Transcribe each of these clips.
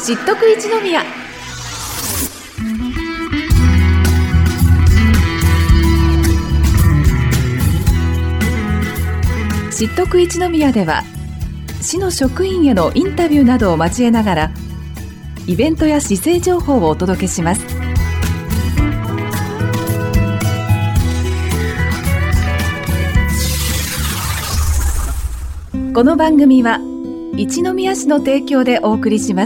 知っとく一宮。知っとく一宮では、市の職員へのインタビューなどを交えながらイベントや市政情報をお届けします。この番組は一宮市の提供でお送りします。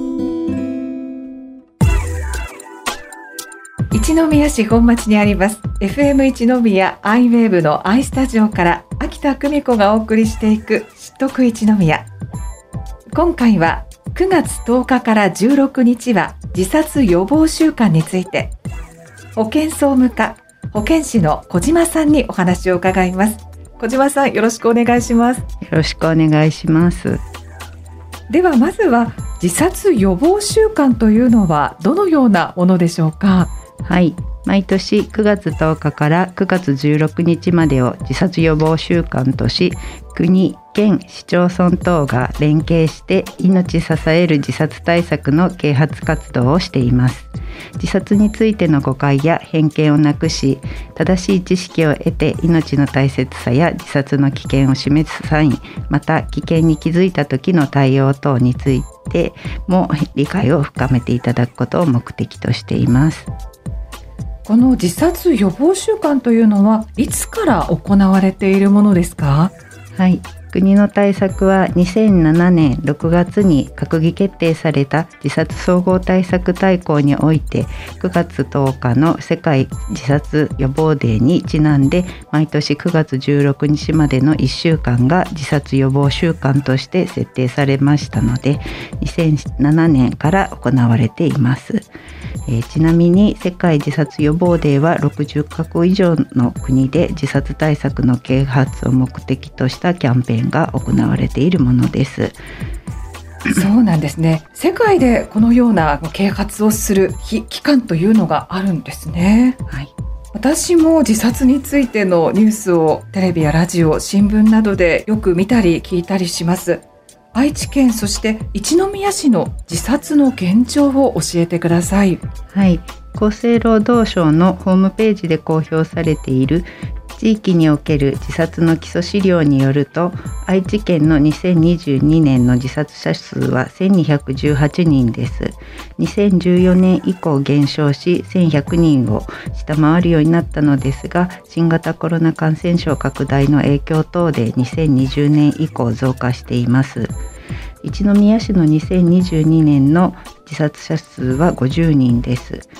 一宮市本町にあります FM 一宮アイウェーブのアイスタジオから秋田久美子がお送りしていく知っとく一宮。今回は9月10日から16日は自殺予防週間について、保健総務課保健師の小島さんにお話を伺います。小島さん、よろしくお願いします。よろしくお願いします。 ではまずは自殺予防週間というのはどのようなものでしょうか。 はい、毎年9月10日から9月16日までを自殺予防週間とし、国、県、市町村等が連携して命支える自殺対策の啓発活動をしています。自殺についての誤解や偏見をなくし、正しい知識を得て命の大切さや自殺の危険を示すサイン、また危険に気づいた時の対応等についても理解を深めていただくことを目的としています。 この自殺予防週間というのはいつから行われているものですか。 はい、国の対策は2007年6月に閣議決定された自殺総合対策大綱において、9月10日の世界自殺予防デーにちなんで、毎年9月16日までの1週間が自殺予防週間として設定されましたので、2007年から行われています。ちなみに世界自殺予防デーは60カ国以上の国で自殺対策の啓発を目的としたキャンペーンが行われているものです。 そうなんですね。世界でこのような啓発をする期間というのがあるんですね。はい、私も自殺についてのニュースをテレビやラジオ、新聞などでよく見たり聞いたりします。愛知県、そして一宮市の自殺の現状を教えてください。 はい、厚生労働省のホームページで公表されている地域における自殺の基礎資料によると、愛知県の2022年の自殺者数は1218人です。2014年以降減少し1100人を下回るようになったのですが、新型コロナ感染症拡大の影響等で2020年以降増加しています。一宮市の2022年の自殺者数は50人です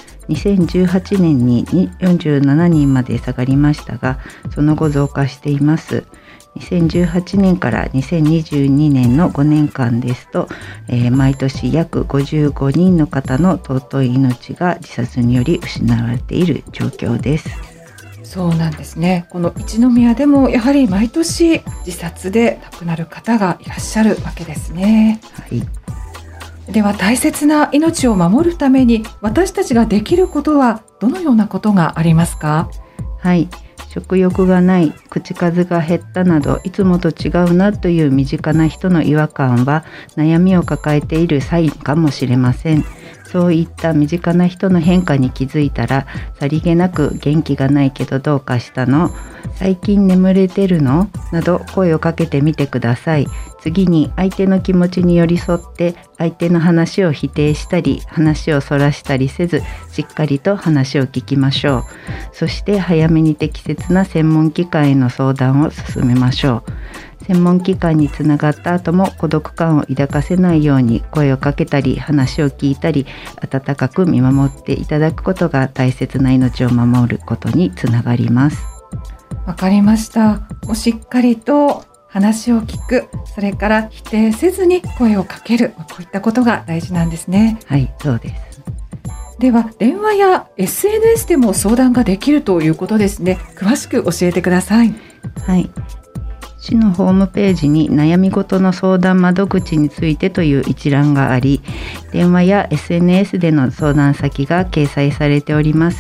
。2018年に47人まで下がりましたが、その後増加しています。2018年から2022年の5年間ですと、毎年約55人の方の尊い命が自殺により失われている状況です。 そうなんですね。この一宮でもやはり毎年自殺で亡くなる方がいらっしゃるわけですね。はい。では大切な命を守るために私たちができることはどのようなことがありますか。 はい、食欲がない、口数が減ったなど、いつもと違うなという身近な人の違和感は悩みを抱えているサインかもしれません。そういった身近な人の変化に気づいたら、さりげなく元気がないけどどうかしたの、最近眠れてるのなど声をかけてみてください。次に相手の気持ちに寄り添って相手の話を否定したり話をそらしたりせず、しっかりと話を聞きましょう。そして早めに適切な専門機関への相談を進めましょう。専門機関につながった後も孤独感を抱かせないように声をかけたり話を聞いたり、温かく見守っていただくことが大切な命を守ることにつながります。 わかりました。しっかりと話を聞く、それから否定せずに声をかける、こういったことが大事なんですね。 はい、そうです。 では電話や SNS でも相談ができるということですね。詳しく教えてください。 はい、市のホームページに悩み事の相談窓口についてという一覧があり、電話や SNS での相談先が掲載されております。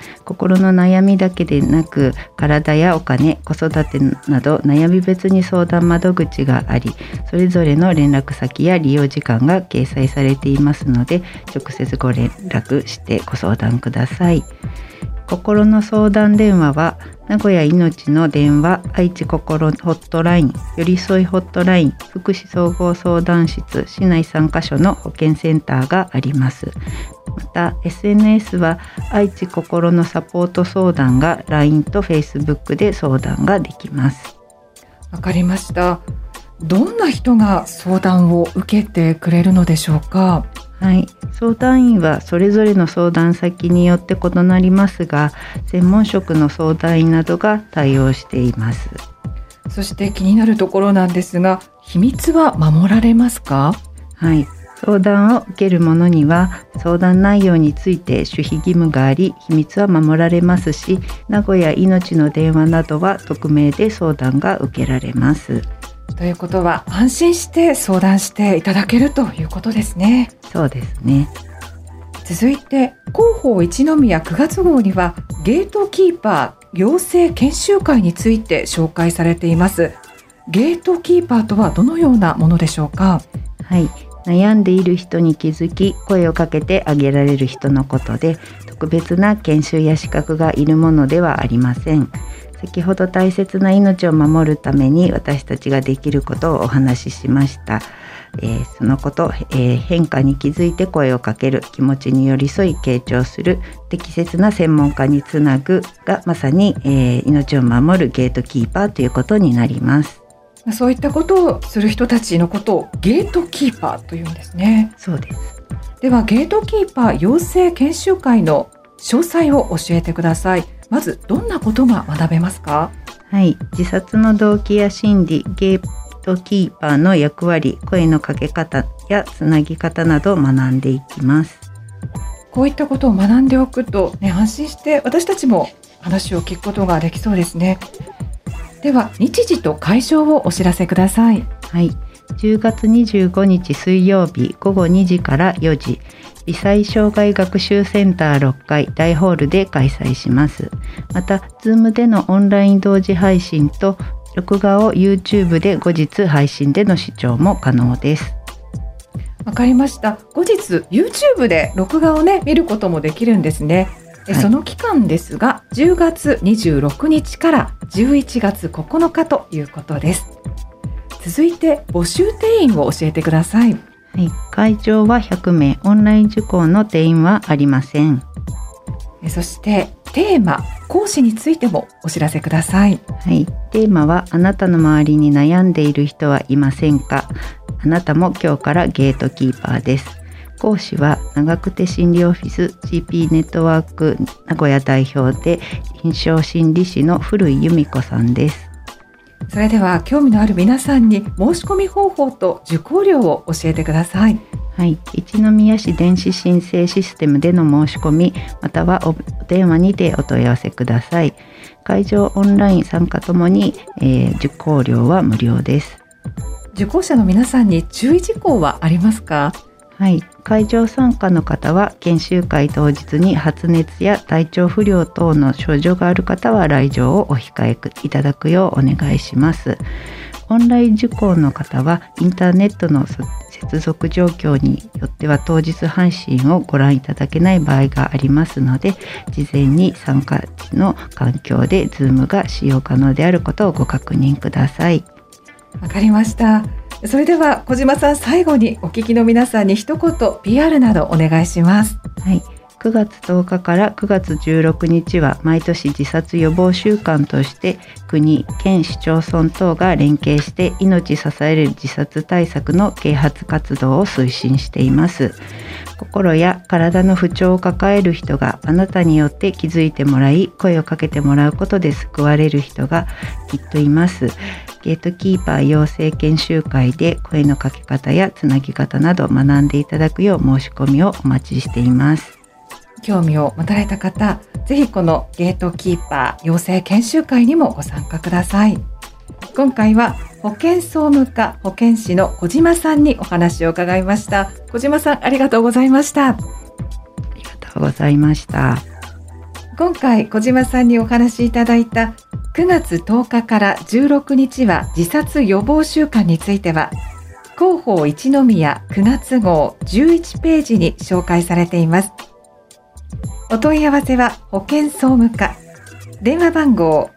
心の悩みだけでなく、体やお金、子育てなど悩み別に相談窓口があり、それぞれの連絡先や利用時間が掲載されていますので、直接ご連絡してご相談ください。心の相談電話は、名古屋いのちの電話、愛知心ホットライン、よりそいホットライン、福祉総合相談室、市内3カ所の保健センターがあります。また SNS は愛知心のサポート相談が LINE と Facebook で相談ができます。 わかりました。どんな人が相談を受けてくれるのでしょうか？ はい、相談員はそれぞれの相談先によって異なりますが、専門職の相談員などが対応しています。 そして気になるところなんですが、秘密は守られますか？ はい、相談を受ける者には相談内容について守秘義務があり、秘密は守られますし、名古屋いのちの電話などは匿名で相談が受けられます。 ということは安心して相談していただけるということですね。 そうですね。 続いて広報一宮9月号にはゲートキーパー養成研修会について紹介されています。ゲートキーパーとはどのようなものでしょうか？ はい、悩んでいる人に気づき声をかけてあげられる人のことで、特別な研修や資格がいるものではありません。先ほど大切な命を守るために私たちができることをお話ししました。そのこと、変化に気づいて声をかける、気持ちに寄り添い傾聴する、適切な専門家につなぐがまさに、命を守るゲートキーパーということになります。 そういったことをする人たちのことをゲートキーパーというんですね。 そうです。 ではゲートキーパー養成研修会の詳細を教えてください。まずどんなことが学べますか？ はい、自殺の動機や心理、ゲートキーパーの役割、声のかけ方やつなぎ方などを学んでいきます。 こういったことを学んでおくと、安心して私たちも話を聞くことができそうですね。では日時と会場をお知らせください。 はい、10月25日水曜日午後2時から4時、微細障害学習センター6階大ホールで開催します。また Zoom でのオンライン同時配信と録画を YouTube で後日配信での視聴も可能です。 わかりました。後日 YouTube で録画を見ることもできるんですね。はい、その期間ですが10月26日から11月9日ということです。続いて募集定員を教えてください。 はい、会場は100名、オンライン受講の定員はありません。 そしてテーマ、講師についてもお知らせください。 はい、テーマはあなたの周りに悩んでいる人はいませんか？あなたも今日からゲートキーパーです。講師は長久手心理オフィス GP ネットワーク名古屋代表で臨床心理士の古井由美子さんです。 それでは興味のある皆さんに申し込み方法と受講料を教えてください。 はい、一宮市電子申請システムでの申し込みまたはお電話にてお問い合わせください。会場オンライン参加ともに、受講料は無料です。 受講者の皆さんに注意事項はありますか？ はい、会場参加の方は研修会当日に発熱や体調不良等の症状がある方は来場をお控えいただくようお願いします。オンライン受講の方はインターネットの接続状況によっては当日配信をご覧いただけない場合がありますので、事前に参加時の環境で Zoom が使用可能であることをご確認ください。 わかりました。それでは小島さん、最後にお聞きの皆さんに一言 PR などお願いします。 はい、9月10日から9月16日は毎年自殺予防週間として国、県、市町村等が連携して命支える自殺対策の啓発活動を推進しています。心や体の不調を抱える人があなたによって気づいてもらい声をかけてもらうことで救われる人がきっといます。ゲートキーパー養成研修会で声のかけ方やつなぎ方など学んでいただくよう申し込みをお待ちしています。 興味を持たれた方、ぜひこのゲートキーパー養成研修会にもご参加ください。今回は保健総務課保健師の小島さんにお話を伺いました。小島さん、ありがとうございました。 ありがとうございました。 今回小島さんにお話しいただいた9月10日から16日は自殺予防週間については、広報一宮9月号11ページに紹介されています。お問い合わせは保健総務課、電話番号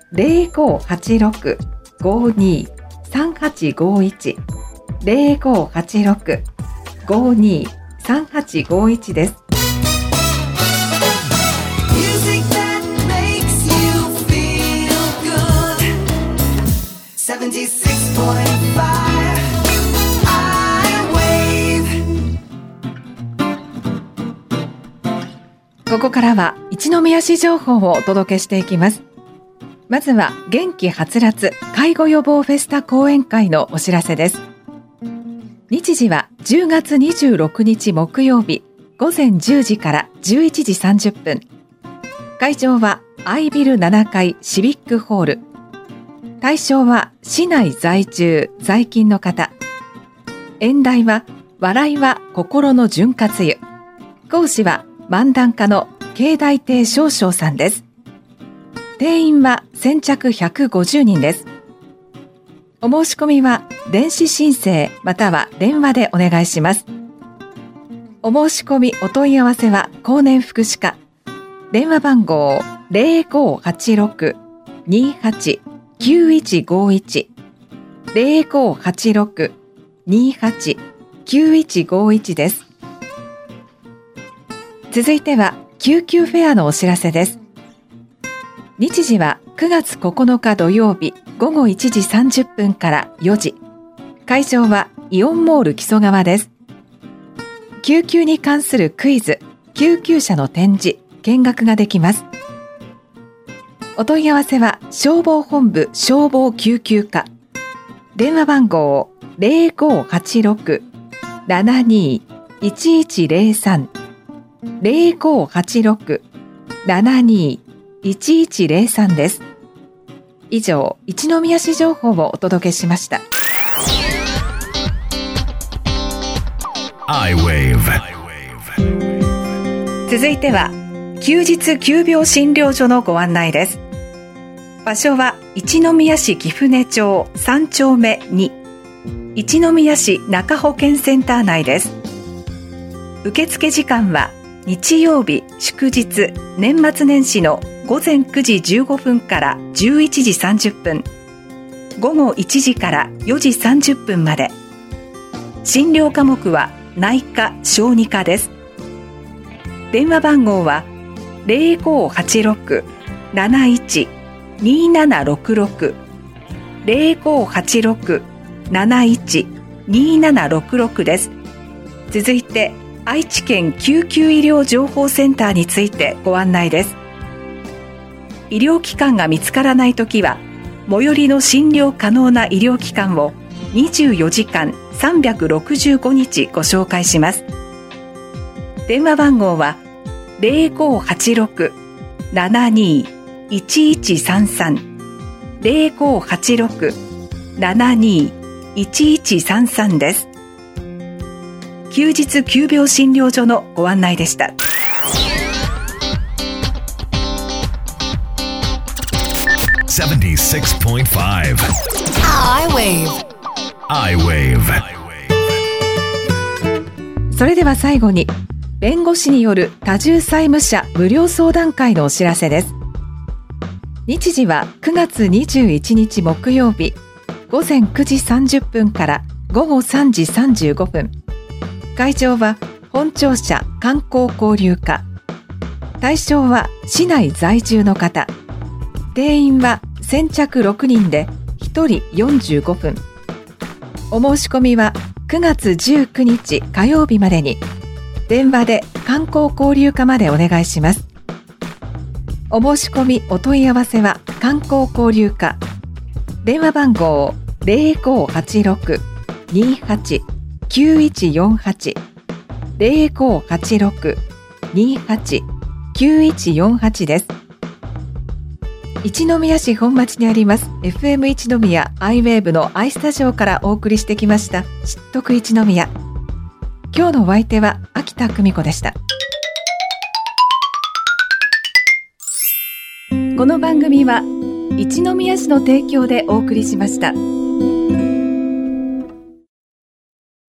0586-523851 0586-523851 です。ここからは一宮市情報をお届けしていきます。まずは元気はつらつ介護予防フェスタ講演会のお知らせです。日時は10月26日木曜日午前10時から11時30分。会場はアイビル7階シビックホール。対象は市内在住在勤の方。演題は笑いは心の潤滑油。講師は漫談家の境大亭少々さんです。定員は先着150人です。お申し込みは電子申請または電話でお願いします。お申し込みお問い合わせは公認福祉課。電話番号 0586-289151 0586-289151 です。続いては救急フェアのお知らせです。日時は9月9日土曜日午後1時30分から4時。会場はイオンモール木曽川です。救急に関するクイズ、救急車の展示、見学ができます。お問い合わせは消防本部消防救急課。電話番号 0586-721103 0586-721103 です。以上、一宮市情報をお届けしました。続いては休日急病診療所のご案内です。場所は一宮市貴船町3丁目2、一宮市中保健センター内です。受付時間は日曜日、祝日、年末年始の午前9時15分から11時30分、午後1時から4時30分まで。診療科目は内科・小児科です。電話番号は 0586-71-2766 0586-71-2766 です。続いて愛知県救急医療情報センターについてご案内です。医療機関が見つからないときは、最寄りの診療可能な医療機関を24時間365日ご紹介します。電話番号は 0586-721133 0586-721133 です。休日急病診療所のご案内でした。 76.5 I-Wave それでは最後に弁護士による多重債務者無料相談会のお知らせです。日時は9月21日木曜日午前9時30分から午後3時35分。会場は本庁舎観光交流課。対象は市内在住の方。定員は先着6人で1人45分。お申し込みは9月19日火曜日までに電話で観光交流課までお願いします。お申し込みお問い合わせは観光交流課。電話番号 0586-289148 0586-289148 です。一宮市本町にあります FM 一宮アイウェーブのアイスタジオからお送りしてきました知っとく一宮。今日のお相手は秋田久美子でした。 この番組は一宮市の提供でお送りしました。